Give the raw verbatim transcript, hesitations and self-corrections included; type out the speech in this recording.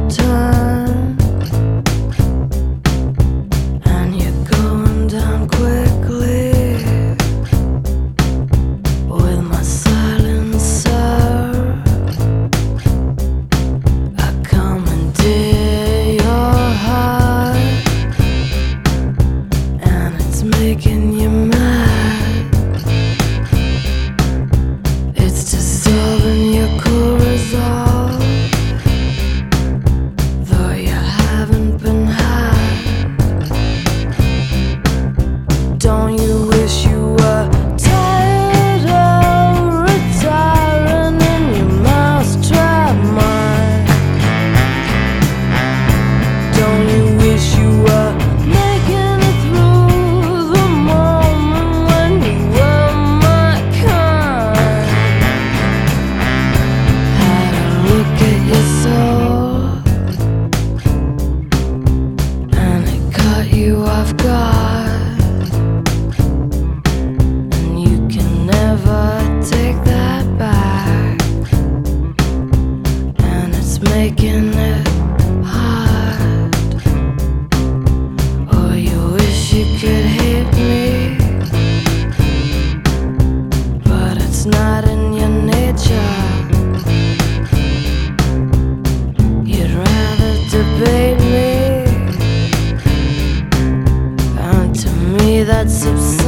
turn, and you're going down quickly with my silencer. I commandeer your heart, and it's making you mad. It's dissolving your cool resolve, though you haven't been had. Don't you wish you were tired of retiring in your mousetrap mind? Don't you wish you were making it through the moment when you were my kind? Had a look at your soul, and it caught you off guard, and you can never take that back, and it's making it hard. Oh, you wish you could hate me, but it's not in your nature. You'd rather debate me, and to me that's absurd.